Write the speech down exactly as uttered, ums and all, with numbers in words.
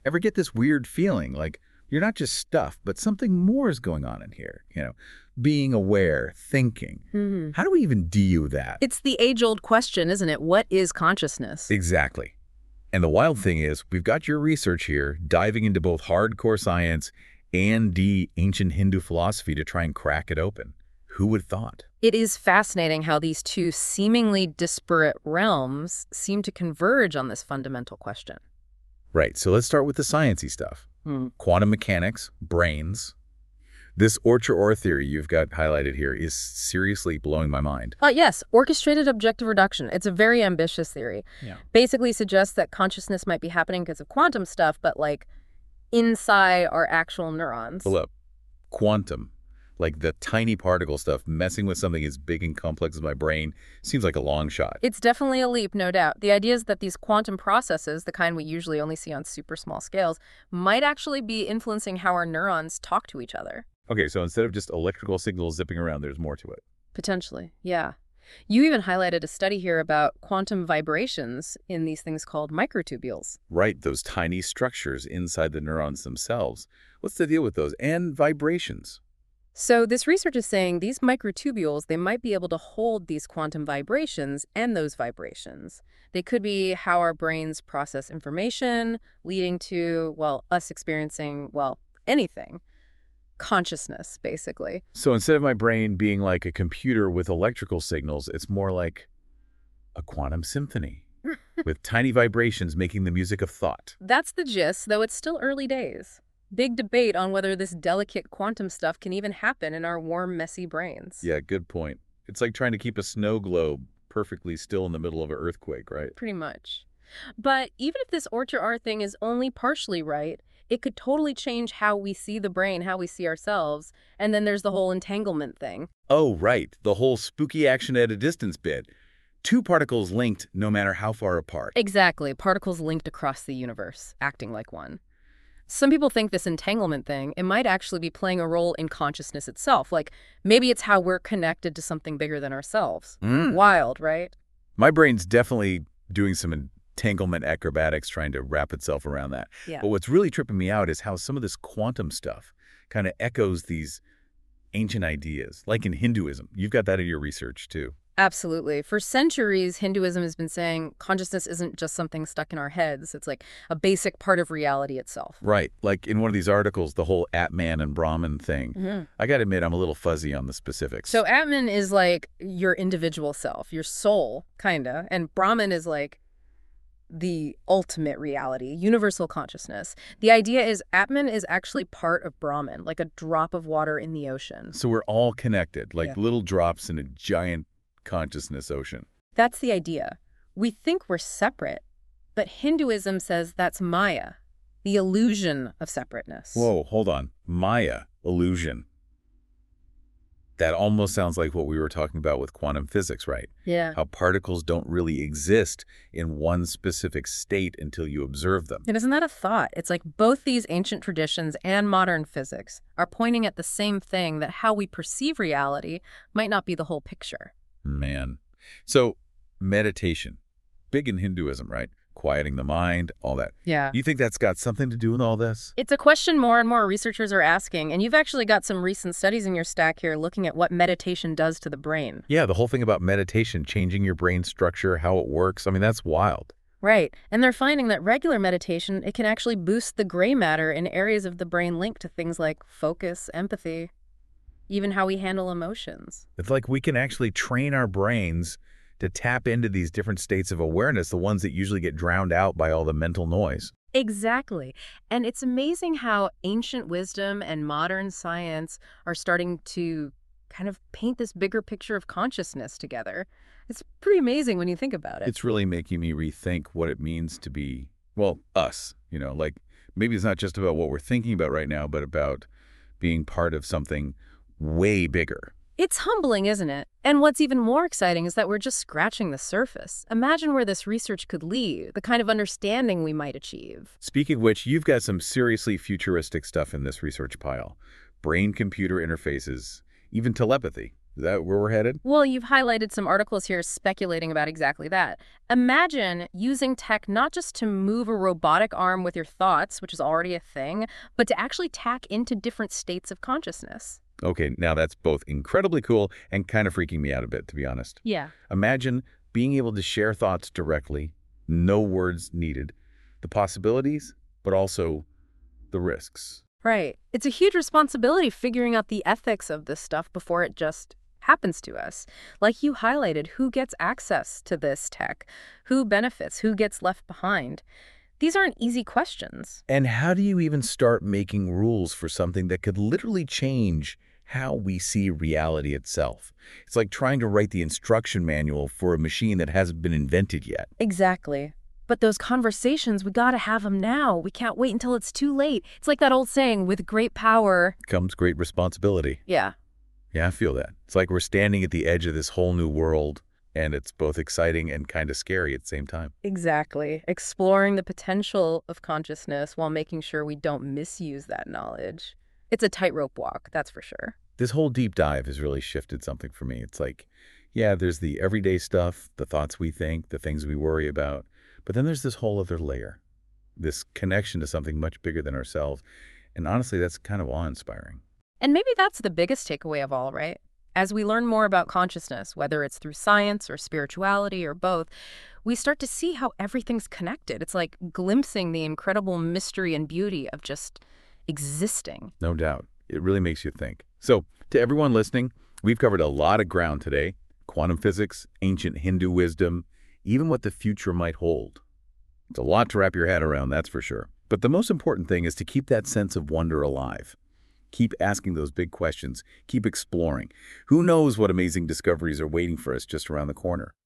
Ever get this weird feeling like you're not just stuff, but something more is going on in here? You know, being aware, thinking. Hmm. How do we even deal with that? It's the age-old question, isn't it? What is consciousness? Exactly. And the wild thing is, we've got your research here diving into both hardcore science and the ancient Hindu philosophy to try and crack it open. Who would have thought? It is fascinating how these two seemingly disparate realms seem to converge on this fundamental question. Right, so let's start with the sciencey stuff. Hmm. Quantum mechanics, brains. This Orcher-Orr theory you've got highlighted here is seriously blowing my mind. Uh, yes, orchestrated objective reduction. It's a very ambitious theory. Yeah. Basically suggests that consciousness might be happening because of quantum stuff, but like inside our actual neurons. Hold up. Quantum, like the tiny particle stuff messing with something as big and complex as my brain, seems like a long shot. It's definitely a leap, no doubt. The idea is that these quantum processes, the kind we usually only see on super small scales, might actually be influencing how our neurons talk to each other. Okay, so instead of just electrical signals zipping around, there's more to it. Potentially, yeah. You even highlighted a study here about quantum vibrations in these things called microtubules. Right, those tiny structures inside the neurons themselves. What's the deal with those? And vibrations. So this research is saying these microtubules, they might be able to hold these quantum vibrations and those vibrations. They could be how our brains process information, leading to, well, us experiencing, well, anything. Consciousness, basically. So instead of my brain being like a computer with electrical signals, it's more like a quantum symphony with tiny vibrations making the music of thought. That's the gist, though it's still early days. Big debate on whether this delicate quantum stuff can even happen in our warm, messy brains. Yeah, good point. It's like trying to keep a snow globe perfectly still in the middle of an earthquake, right? Pretty much. But even if this Orcher-Orr thing is only partially right, it could totally change how we see the brain, how we see ourselves. And then there's the whole entanglement thing. Oh, right. The whole spooky action at a distance bit. Two particles linked no matter how far apart. Exactly. Particles linked across the universe, acting like one. Some people think this entanglement thing, it might actually be playing a role in consciousness itself. Like, maybe it's how we're connected to something bigger than ourselves. Mm. Wild, right? My brain's definitely doing some entanglement acrobatics trying to wrap itself around that. Yeah. But what's really tripping me out is how some of this quantum stuff kind of echoes these ancient ideas, like in Hinduism. You've got that in your research, too. Absolutely. For centuries, Hinduism has been saying consciousness isn't just something stuck in our heads. It's like a basic part of reality itself. Right. Like in one of these articles, the whole Atman and Brahman thing. Mm-hmm. I got to admit, I'm a little fuzzy on the specifics. So Atman is like your individual self, your soul, kind of. And Brahman is like the ultimate reality, universal consciousness. The idea is Atman is actually part of Brahman, like a drop of water in the ocean. So we're all connected, like Yeah. little drops in a giant consciousness ocean. That's the idea. We think we're separate, but Hinduism says that's Maya, the illusion of separateness. Whoa, hold on. Maya, illusion. That almost sounds like what we were talking about with quantum physics, right? Yeah. How particles don't really exist in one specific state until you observe them. And isn't that a thought? It's like both these ancient traditions and modern physics are pointing at the same thing, that how we perceive reality might not be the whole picture. Man. So, meditation. Big in Hinduism, right? Quieting the mind, all that. Yeah. You think that's got something to do with all this? It's a question more and more researchers are asking, and you've actually got some recent studies in your stack here looking at what meditation does to the brain. Yeah, the whole thing about meditation, changing your brain structure, how it works. I mean, that's wild. Right. And they're finding that regular meditation, it can actually boost the gray matter in areas of the brain linked to things like focus, empathy, even how we handle emotions. It's like we can actually train our brains to tap into these different states of awareness, the ones that usually get drowned out by all the mental noise. Exactly. And it's amazing how ancient wisdom and modern science are starting to kind of paint this bigger picture of consciousness together. It's pretty amazing when you think about it. It's really making me rethink what it means to be, well, us. You know, like maybe it's not just about what we're thinking about right now, but about being part of something way bigger. It's humbling, isn't it? And what's even more exciting is that we're just scratching the surface. Imagine where this research could lead, the kind of understanding we might achieve. Speaking of which, you've got some seriously futuristic stuff in this research pile. Brain-computer interfaces, even telepathy. Is that where we're headed? Well, you've highlighted some articles here speculating about exactly that. Imagine using tech not just to move a robotic arm with your thoughts, which is already a thing, but to actually tack into different states of consciousness. Okay, now that's both incredibly cool and kind of freaking me out a bit, to be honest. Yeah. Imagine being able to share thoughts directly, no words needed. The possibilities, but also the risks. Right. It's a huge responsibility figuring out the ethics of this stuff before it just happens to us. Like you highlighted, who gets access to this tech? Who benefits? Who gets left behind? These aren't easy questions. And how do you even start making rules for something that could literally change how we see reality itself? It's like trying to write the instruction manual for a machine that hasn't been invented yet. Exactly. But those conversations, we gotta have them now. We can't wait until it's too late. It's like that old saying, with great power Comes great responsibility. Yeah. Yeah, I feel that. It's like we're standing at the edge of this whole new world, and it's both exciting and kind of scary at the same time. Exactly. Exploring the potential of consciousness while making sure we don't misuse that knowledge. It's a tightrope walk, that's for sure. This whole deep dive has really shifted something for me. It's like, yeah, there's the everyday stuff, the thoughts we think, the things we worry about, but then there's this whole other layer, this connection to something much bigger than ourselves. And honestly, that's kind of awe-inspiring. And maybe that's the biggest takeaway of all, right? As we learn more about consciousness, whether it's through science or spirituality or both, we start to see how everything's connected. It's like glimpsing the incredible mystery and beauty of just existing. No doubt. It really makes you think. So, to everyone listening, we've covered a lot of ground today. Quantum physics, ancient Hindu wisdom, even what the future might hold. It's a lot to wrap your head around, that's for sure. But the most important thing is to keep that sense of wonder alive. Keep asking those big questions. Keep exploring. Who knows what amazing discoveries are waiting for us just around the corner?